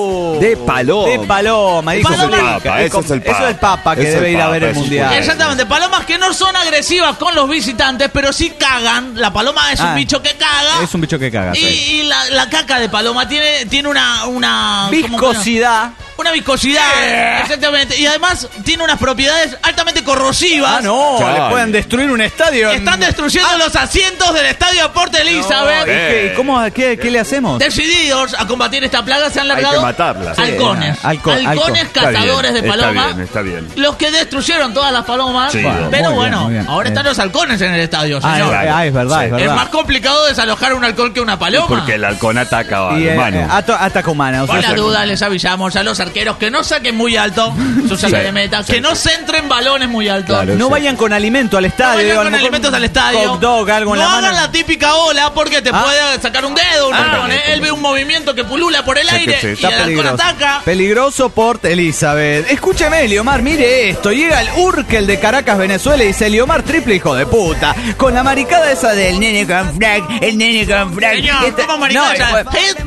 De paloma. De paloma, dijo Paloma. Felipe. Papa, ese es el Eso es el Papa que Ese es debe el ir a Papa, ver el ese es mundial. el- Exactamente, palomas que no son agresivas con los visitantes, pero sí cagan. La paloma es un bicho que caga. Es un bicho que caga. sí. Y la caca de paloma tiene una Viscosidad. Una viscosidad, exactamente. Y además tiene unas propiedades altamente corrosivas. Le pueden destruir un estadio. Están destruyendo los asientos del Estadio Deporte Elizabeth. ¿Qué le hacemos? Decididos a combatir esta plaga, se han largado halcones. Halcones cazadores de palomas. Está bien. Los que destruyeron todas las palomas. Sí, pero bueno, ahora están los halcones en el estadio, señor. Es verdad. Es más complicado desalojar un halcón que una paloma. Porque el halcón ataca a humano. Ataca humano. Por la duda, les avisamos a los arqueros que no saquen muy alto su saque de meta, que no centren balones muy altos. Claro, no vayan con alimento al estadio. No vayan con alimentos al estadio. Hot dog, algo en la mano. No hagan la típica ola porque te puede sacar un dedo, un halcón. Él ve un movimiento que pulula por el aire y el halcón ataca. Peligroso Port Elizabeth. Escúcheme, Eliomar, mire esto. Llega el Urkel de Caracas, Venezuela, y dice: Eliomar, triple hijo de puta. Con la maricada esa del nene con frac, el nene con frac. Señor, ¿cómo maricada?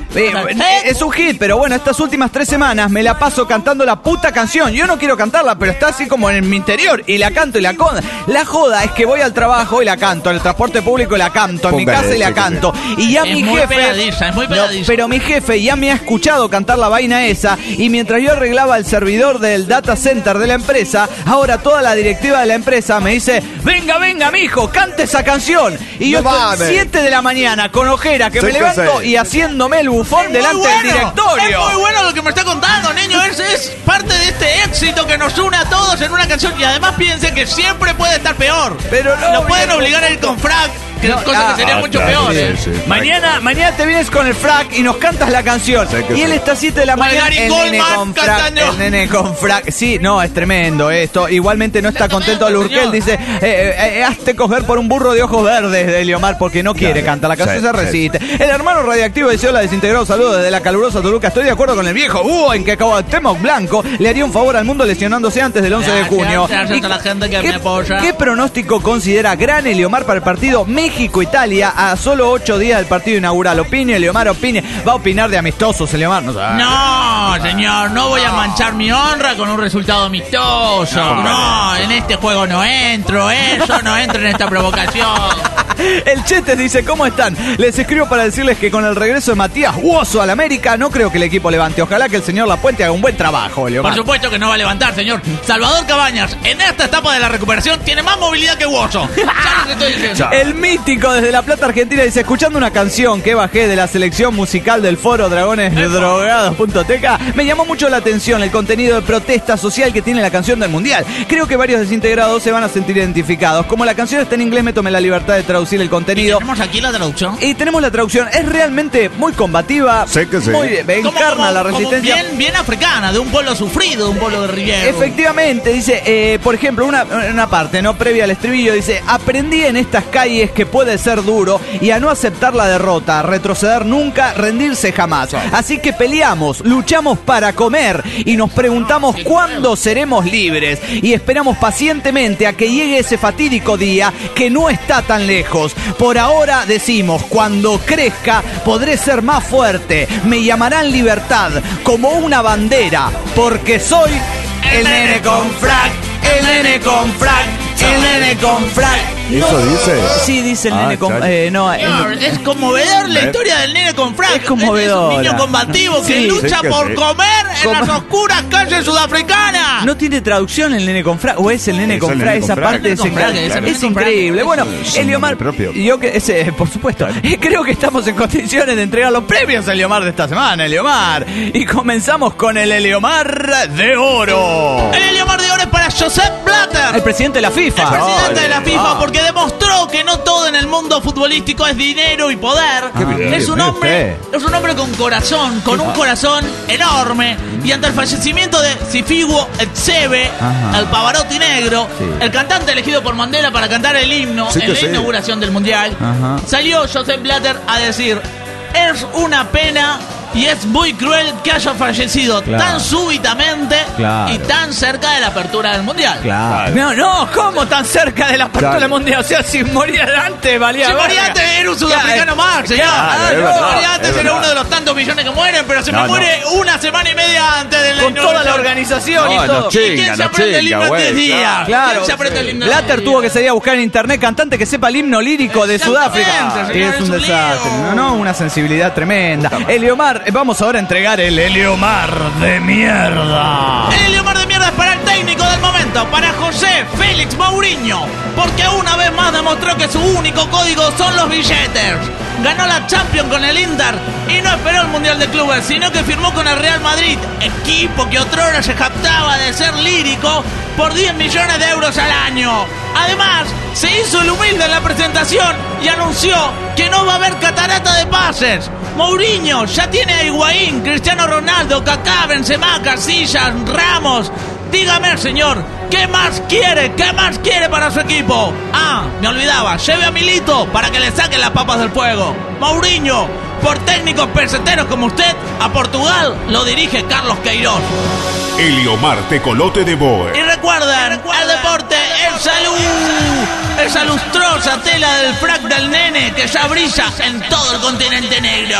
Es un hit, pero bueno, estas últimas 3 semanas me la paso cantando la puta canción. Yo no quiero cantarla, pero está así como en mi interior. Y la canto y la joda. La joda es que voy al trabajo y la canto, en el transporte público y la canto, en mi casa y la canto. Y ya mi jefe... Es muy pegadiza. Pero mi jefe ya me ha escuchado cantar la vaina esa. Y mientras yo arreglaba el servidor del data center de la empresa, ahora toda la directiva de la empresa me dice: venga, mijo, cante esa canción. Y yo estoy 7 de la mañana con ojera que me levanto y haciéndome el bufón delante del directorio. Es muy bueno lo que me está contando, niño. Es parte de este éxito que nos une a todos en una canción. Y además piensen que siempre puede estar peor. Pero no, lo pueden obligar a ir con frac, cosa que sería mucho peor. Sí. Mañana te vienes con el frac y nos cantas la canción. Y él está a 7 de la mañana. El nene con frac. Sí, no, es tremendo esto. Igualmente no está contento el Urkel. Dice: hazte coger por un burro de ojos verdes de Eliomar, porque no quiere cantar. La canción se resiste. El hermano radioactivo dice: hola, desintegrado, saludos desde la calurosa Toluca. Estoy de acuerdo con el viejo en que Cuauhtémoc Blanco le haría un favor al mundo lesionándose antes del 11 de junio. Gracias a la gente que me apoya. ¿Qué pronóstico considera gran Eliomar para el partido México-Italia a solo 8 días del partido inaugural? Opine, Eliomar, opine. Va a opinar de amistosos, Eliomar. No, señor, no voy a manchar mi honra con un resultado amistoso. No, en este juego no entro, yo no entro en esta provocación. El Chetes dice: ¿cómo están? Les escribo para decirles que con el regreso de Matías Huoso al América, no creo que el equipo levante. Ojalá que el señor Lapuente haga un buen trabajo, Eliomar. Por supuesto que no va a levantar, señor. Salvador Cabañas, en esta etapa de la recuperación, tiene más movilidad que Huoso. Ya lo estoy diciendo. El mítico desde La Plata, Argentina, dice: escuchando una canción que bajé de la selección musical del foro dragonesdrogados.teca, me llamó mucho la atención el contenido de protesta social que tiene la canción del Mundial. Creo que varios desintegrados se van a sentir identificados. Como la canción está en inglés, me tomé la libertad de traducir el contenido. ¿Y tenemos aquí la traducción? Y tenemos la traducción. Es realmente muy combativa. Sé que sí. Muy encarna la resistencia. Bien africana, de un pueblo sufrido, de un pueblo guerrillero. Efectivamente, dice, por ejemplo, una parte, ¿no? Previa al estribillo, dice: aprendí en estas calles que puede ser duro y a no aceptar la derrota, retroceder nunca, rendirse jamás. Así que peleamos, luchamos para comer y nos preguntamos cuándo seremos libres. Y esperamos pacientemente a que llegue ese fatídico día que no está tan lejos. Por ahora decimos: cuando crezca podré ser más fuerte, me llamarán libertad como una bandera, porque soy el nene con frac, el nene con frac, el nene con frac. ¿Eso dice? Sí, dice el nene con... es conmovedor la historia del nene con frac. Es conmovedor. Es un niño combativo que lucha por comer en las oscuras calles sudafricanas. ¿No tiene traducción el nene con frac? ¿O es el nene con frac? Esa parte es increíble. Bueno, Eliomar, yo que por supuesto, creo que estamos en condiciones de entregar los premios a Eliomar de esta semana, Eliomar. Y comenzamos con el Eliomar de Oro. El Eliomar de Oro es para Josep Blatter, el presidente de la FIFA. El presidente de la FIFA, porque demostró que no todo en el mundo futbolístico es dinero y poder. Es un hombre con corazón, con un corazón enorme. Y ante el fallecimiento de Sifigu Etsebe, el Pavarotti negro, el cantante elegido por Mandela para cantar el himno en la inauguración del Mundial, salió Josep Blatter a decir: es una pena y es muy cruel que haya fallecido tan súbitamente y tan cerca de la apertura del Mundial. No, ¿cómo tan cerca de la apertura del Mundial? O sea, si moría antes, valía. Si moría antes, era un sudafricano más, señor. Si moría antes, era uno de los tantos millones que mueren, pero se me muere una semana y media antes del con toda la organización y todo. ¿Y quién se aprende el himno en 10 días? Claro. ¿Quién se aprende el himno? Blatter tuvo que salir a buscar en internet cantante que sepa el himno lírico de Sudáfrica. Y es un desastre, ¿no? Una sensibilidad tremenda. Eliomar, vamos ahora a entregar el Eliomar de mierda. El Eliomar de mierda es para el técnico del momento, para José Félix Mourinho, porque una vez más demostró que su único código son los billetes. Ganó la Champions con el Inter y no esperó el Mundial de Clubes, sino que firmó con el Real Madrid, equipo que otrora se jactaba de ser lírico, por 10 millones de euros al año. Además, se hizo el humilde en la presentación y anunció que no va a haber catarata de pases. Mourinho ya tiene a Higuaín, Cristiano Ronaldo, Kaká, Benzema, Casillas, Ramos. Dígame, señor, ¿qué más quiere? ¿Qué más quiere para su equipo? Ah, me olvidaba, lleve a Milito para que le saquen las papas del fuego. Mourinho, por técnicos peseteros como usted, a Portugal lo dirige Carlos Queiroz. Eliomar Tecolote de Boe. Y recuerden, el deporte es salud. Esa lustrosa tela del frac del nene que ya brilla en todo el continente negro.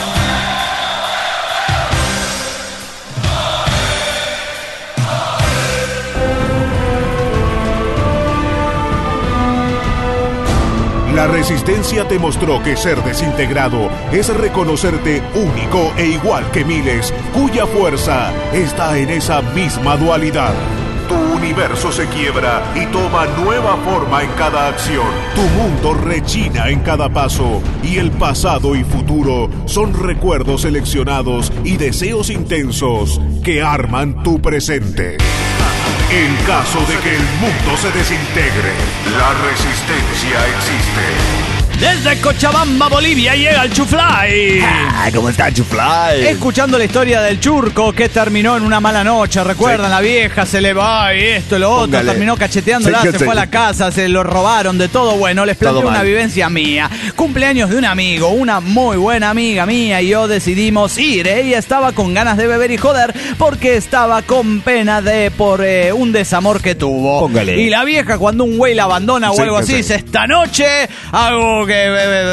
La Resistencia te mostró que ser desintegrado es reconocerte único e igual que miles, cuya fuerza está en esa misma dualidad. Tu universo se quiebra y toma nueva forma en cada acción. Tu mundo rechina en cada paso y el pasado y futuro son recuerdos seleccionados y deseos intensos que arman tu presente. En caso de que el mundo se desintegre, la resistencia existe. Desde Cochabamba, Bolivia, llega el Chuflay. ¿Cómo está Chuflay? Escuchando la historia del Churco que terminó en una mala noche. ¿Recuerdan? Sí. La vieja se le va y esto y lo otro. Póngale. Terminó cacheteándola, sí, se fue a la casa, se lo robaron de todo. Bueno, les planteé una vivencia mía. Cumpleaños de un amigo, una muy buena amiga mía, y yo decidimos ir. Ella estaba con ganas de beber y joder porque estaba con pena por un desamor que tuvo. Póngale. Y la vieja, cuando un güey la abandona o algo así, dice: esta noche hago que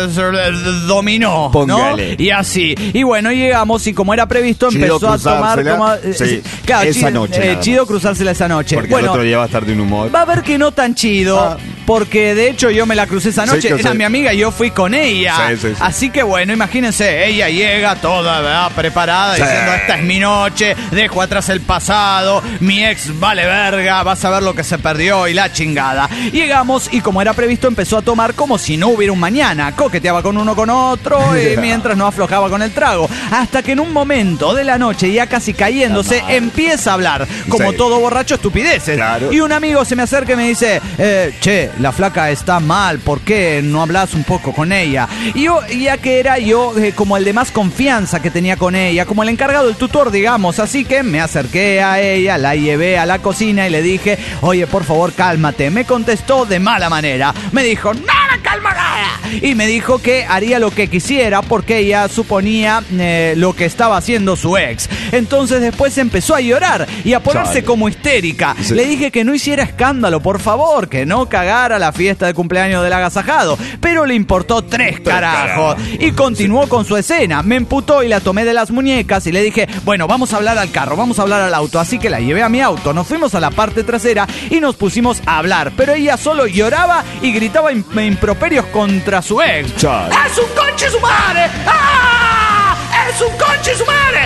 dominó, póngale, ¿no? Y así. Y bueno, llegamos y como era previsto, chido empezó a tomar como, sí, claro, esa noche. Chido cruzársela esa noche. Porque bueno, el otro día va a estar de un humor. Va a ver que no tan chido, porque de hecho yo me la crucé esa noche, era mi amiga y yo fui con ella. Sí. Así que bueno, imagínense, ella llega toda, ¿verdad?, preparada, diciendo: esta es mi noche, dejo atrás el pasado, mi ex vale verga, vas a ver lo que se perdió y la chingada. Llegamos y como era previsto empezó a tomar como si no hubiera un mañana, coqueteaba con uno con otro y mientras no aflojaba con el trago, hasta que en un momento de la noche, ya casi cayéndose, empieza a hablar como todo borracho estupideces. Claro. Y un amigo se me acerca y me dice: che, la flaca está mal, ¿por qué no hablas un poco con ella? Y yo, ya que era yo como el de más confianza que tenía con ella, como el encargado, el tutor, digamos, así que me acerqué a ella, la llevé a la cocina y le dije: oye, por favor, cálmate. Me contestó de mala manera, me dijo: no me calmo nada, y me dijo que haría lo que quisiera porque ella suponía lo que estaba haciendo su ex. Entonces después empezó a llorar y a ponerse como histérica. Sí. Le dije que no hiciera escándalo, por favor, que no cagara la fiesta de cumpleaños del agasajado, pero le importó 3 carajos y continuó con su escena. Me emputó y la tomé de las muñecas y le dije: bueno, vamos a hablar al carro, vamos a hablar al auto. Así que la llevé a mi auto, nos fuimos a la parte trasera y nos pusimos a hablar, pero ella solo lloraba y gritaba improperios contra su ex. ¡Es un conche su madre! ¡Ah! ¡Es un conche su madre!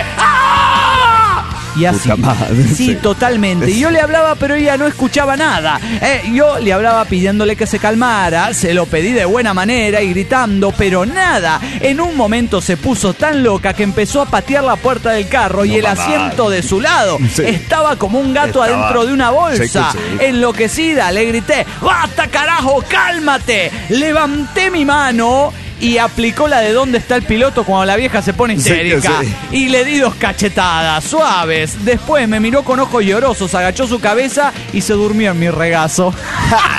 ¡Ah! Y así, sí, totalmente. Y yo le hablaba, pero ella no escuchaba nada. Yo le hablaba pidiéndole que se calmara, se lo pedí de buena manera y gritando, pero nada. En un momento se puso tan loca que empezó a patear la puerta del carro y el asiento de su lado estaba como un gato adentro de una bolsa. Enloquecida, le grité: ¡basta, carajo, cálmate! Levanté mi mano y aplicó la de ¿dónde está el piloto? Cuando la vieja se pone histérica. Y le di 2 cachetadas suaves. Después me miró con ojos llorosos, agachó su cabeza y se durmió en mi regazo.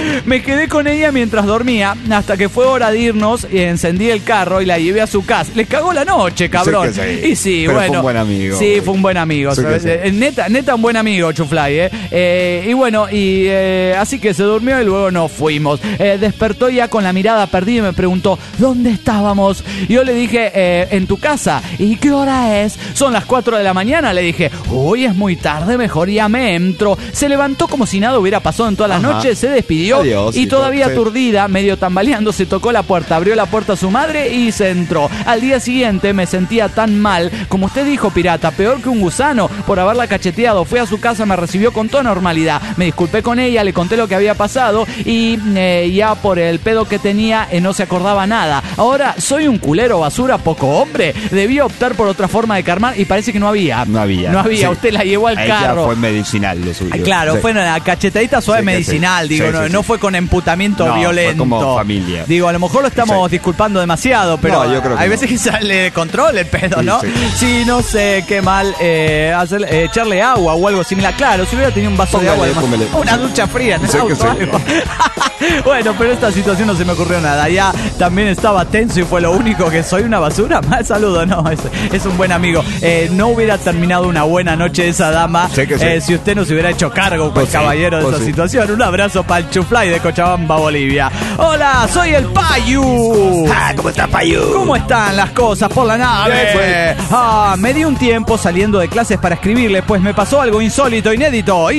Me quedé con ella mientras dormía, hasta que fue hora de irnos, y encendí el carro y la llevé a su casa. Le cagó la noche, cabrón. Sí que sí. Y sí, pero bueno. fue un buen amigo. Sí, fue un buen amigo. Sí que sí. Neta un buen amigo, Chuflay, y bueno, así que se durmió y luego nos fuimos. Despertó ya con la mirada perdida y me preguntó, ¿dónde estábamos? Yo le dije, en tu casa. ¿Y qué hora es? Son las 4 de la mañana, le dije. Uy, es muy tarde, mejor ya me entro. Se levantó como si nada hubiera pasado en toda la noche, se despidió. Adiós, y todavía sí. aturdida, medio tambaleando, se tocó la puerta, abrió la puerta a su madre y se entró. Al día siguiente me sentía tan mal, como usted dijo, pirata, peor que un gusano, por haberla cacheteado. Fui a su casa, me recibió con toda normalidad. Me disculpé con ella, le conté lo que había pasado y ya por el pedo que tenía no se acordaba nada. Ahora soy un culero basura, poco hombre. Debía optar por otra forma de karmar y parece que no había. No había. Sí. Usted la llevó al Ella carro. fue medicinal lo suyo. Claro, Sí. fue una cachetadita suave medicinal, digo, Sí, no sí. fue con emputamiento No, violento. fue como familia. Digo, a lo mejor lo estamos disculpando demasiado, pero No, yo creo que hay no. veces que sale de control el pedo, ¿no? Sí. Sí, no sé qué mal echarle agua o algo similar. Claro, si hubiera tenido un vaso de agua, Póngale. una ducha fría en el Sí, que auto, sí. algo. Bueno, pero esta situación no se me ocurrió nada. Ya también estaba tenso y fue lo único que soy una basura. Mal saludo, no, es un buen amigo. No hubiera terminado una buena noche esa dama Sí que sí. si usted no se hubiera hecho cargo, Pues sí, caballero, de pues esa sí. situación. Un abrazo para el Chuflay de Cochabamba, Bolivia. Hola, soy el Payu. ¿Cómo está, Payu? ¿Cómo están las cosas por la nave? Bien, Me di un tiempo saliendo de clases para escribirle, pues me pasó algo insólito, inédito.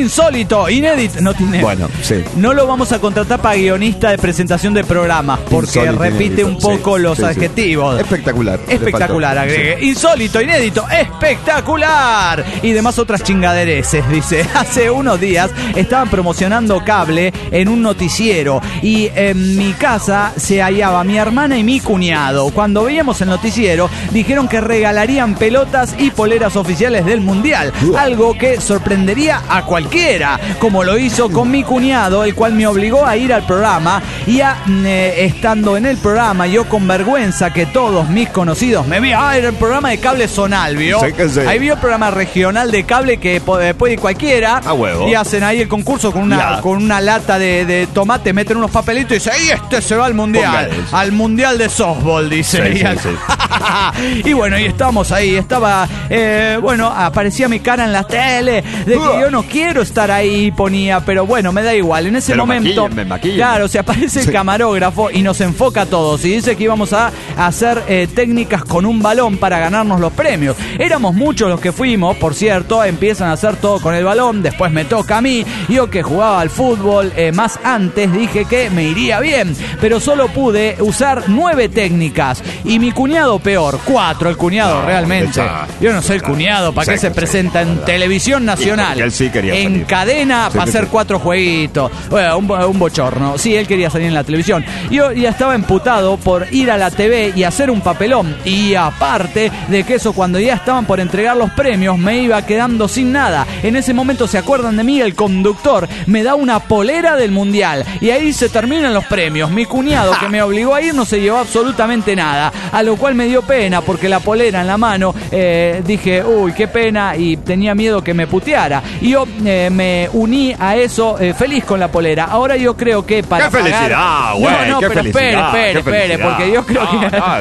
No tiene. Bueno, sí. No lo vamos a contratar para guionista de presentación de programas, porque Insólito, repite inédito. un poco Sí, los sí, sí. adjetivos. Espectacular. Espectacular, Le faltó. agregue. Insólito, inédito, espectacular. Y demás otras chingadereces, dice. Hace unos días estaban promocionando cable en un noticiero y en mi casa se hallaba mi hermana y mi cuñado. Cuando veíamos el noticiero, dijeron que regalarían pelotas y poleras oficiales del Mundial. Algo que sorprendería a cualquiera, como lo hizo con mi cuñado, el cual me obligó a ir al programa y estando en el programa, yo con vergüenza que todos mis conocidos me vieron. Era el programa de cable zonal, ¿vio? Sí que sí. Ahí vio el programa regional de cable que puede ir cualquiera. A huevo. Y hacen ahí el concurso con una lata de tomate, meten unos papelitos y dicen, ¡y este se va al mundial! Póngale. Al mundial de softball, dice. Sí, sí, Y bueno, y estábamos ahí, aparecía mi cara en la tele, de que yo no quiero estar ahí, ponía, pero bueno, me da igual. En ese Pero momento, maquillen. claro, se aparece el camarógrafo y nos enfoca a todos y dice que íbamos a hacer técnicas con un balón para ganarnos los premios. Éramos muchos los que fuimos, por cierto, empiezan a hacer todo con el balón, después me toca a mí, yo que jugaba al fútbol más antes, dije que me iría bien, pero solo pude usar 9 técnicas y mi cuñado peor, 4, el cuñado realmente. Yo no soy el cuñado, ¿para qué se presenta en televisión nacional? porque él sí quería en salir. cadena Sí, para hacer sí. 4 jueguitos. Bueno, un bochorno. Sí, él quería salir en la televisión. Yo ya estaba emputado por ir a la TV y hacer un papelón. Y aparte de que eso, cuando ya estaban por entregar los premios, me iba quedando sin nada. En ese momento, ¿se acuerdan de mí? El conductor me da una polera del mundial. Y ahí se terminan los premios. Mi cuñado, que me obligó a ir, no se llevó absolutamente nada. A lo cual me dio pena, porque la polera en la mano, dije, uy, qué pena, y tenía miedo que me puteara. Y yo me uní a eso feliz con la polera. Ahora yo creo que para ¡Qué felicidad, pagar... güey! No, ¡Qué pero felicidad! ¡Qué espere, felicidad! porque yo creo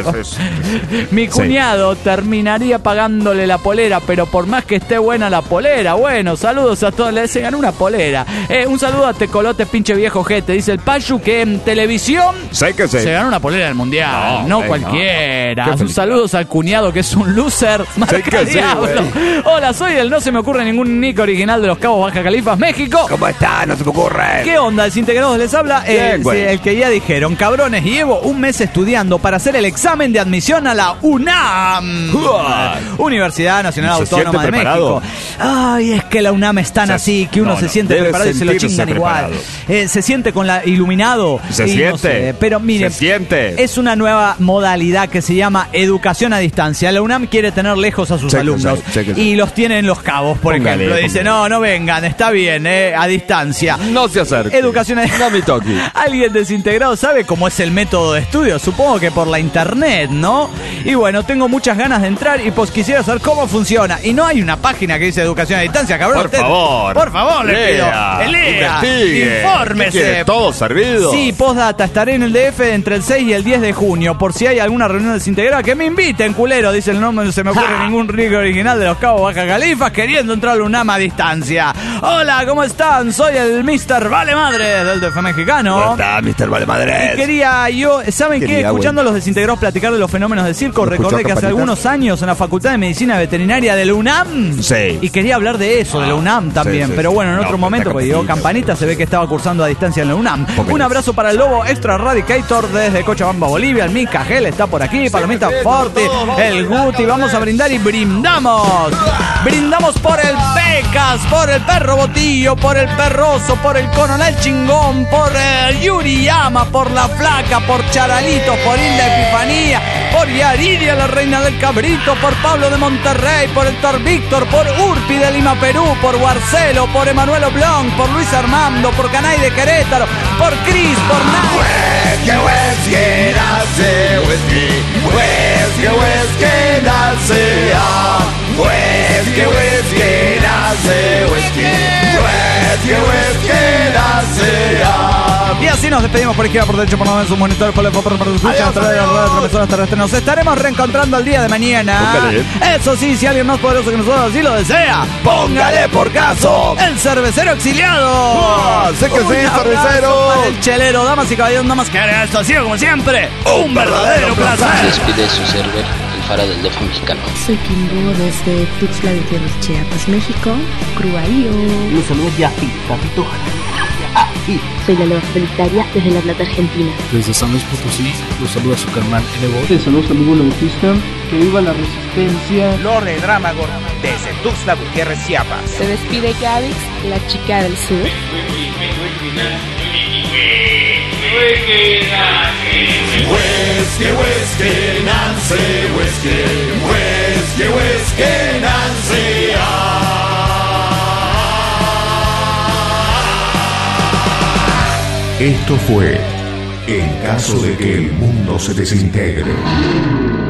que... Mi cuñado terminaría pagándole la polera, pero por más que esté buena la polera, bueno, saludos a todos, se ganó una polera. Un saludo a Tecolote, pinche viejo jete, dice el Payu, que en televisión Sé que sí. se ganó una polera del mundial, no cualquiera. Qué felicidad. Saludos al cuñado, que es un loser. Sé que sí, Diablo. Hola, soy el No Se Me Ocurre Ningún Nick original de Los Cabos, Baja Califas, México. ¿Cómo está? No se me ocurre. ¿Qué onda? Desintegrados les habla. Bien, güey. El que ya dijeron, cabrones, llevo un mes estudiando para hacer el examen de admisión a la UNAM, Universidad Nacional ¿Se Autónoma de siente preparado? México. Ay, es que la UNAM es tan así que uno se siente debe preparado y se lo sentirse chingan igual. preparado. Se siente con la iluminado. Se y siente. no sé, pero miren, Se siente. es una nueva modalidad que se llama educación a distancia. La UNAM quiere tener lejos a sus Sé que alumnos sí, sé que sí. y los tiene en Los Cabos, por Póngale, ejemplo. Dice, póngale. no vengan, está bien, a distancia. No se acerque. Educación a No me toque. Alguien desintegrado sabe cómo es el método de estudio, supongo que por la internet, ¿no? Y bueno, tengo muchas ganas de entrar y pues quisiera saber cómo funciona. Y no hay una página que dice educación a distancia, escucha, cabrón. Por favor, le pido. Lea, infórmese. ¿Todo servido? Sí, postdata. Estaré en el DF entre el 6 y el 10 de junio. Por si hay alguna reunión desintegrada, que me inviten, culero. Dice el nombre, no se me ocurre ningún rico original de los Cabos Baja Califas queriendo entrar a UNAM a distancia. Hola, ¿cómo están? Soy el Mr. Vale Madre del DF mexicano. ¿Cómo está, Mr. Vale Madre? Y quería yo, ¿saben qué? Escuchando a los desintegrados platicar de los fenómenos del circo, recordé que hace algunos años en la Facultad de Medicina Veterinaria de la UNAM. Sí. Y quería hablar de eso, de la UNAM también. Pero bueno, en otro momento, porque llegó Campanita, se ve que estaba cursando a distancia en la UNAM. Un abrazo para el Lobo Extra Radicator desde Cochabamba, Bolivia. El Mica Gel está por aquí, Palomita Forti, el Guti. Vamos a brindar y brindamos. Brindamos por el Pecas, por el Perro Botillo, por el Perroso, por el Coronel Chingón, por el Yuriyama, por la Flaca, por Charalito, por Hilda Epifanía, por Yaridia, la Reina del Cabrito, por Pablo de Monterrey, por el Tor Víctor, por Urpi de Lima, Perú, por Guarcelo, por Emanuel Oblong, por Luis Armando, por Canay de Querétaro, por Cris, por Nay. Y así nos despedimos por izquierda, por derecho, por lo menos un monitor, por la escucha, a través de las redes transmisoras terrestres. Nos estaremos reencontrando el día de mañana. Eso sí, si alguien más poderoso que nosotros así lo desea, póngale por caso el cervecero exiliado. Sé que sí, cervecero. El chelero, damas y caballeros, nada más que esto ha sido como siempre un verdadero placer. Despide su server, el Faro del DF mexicano. Soy Kimbo desde Tuxtla Gutiérrez, Chiapas, México. Cruaío. Los saludos de Afi, Capito. Soy la Loba Solitaria desde La Plata, Argentina. Desde San Luis Potosí, los saluda su carnal Evo. Les saludos amigo Bautista, que viva la resistencia. Lore Dramagor desde Tuxtla Gutiérrez, Chiapas. Se despide Gavix, la chica del sur. Esto fue En caso de que el mundo se desintegre.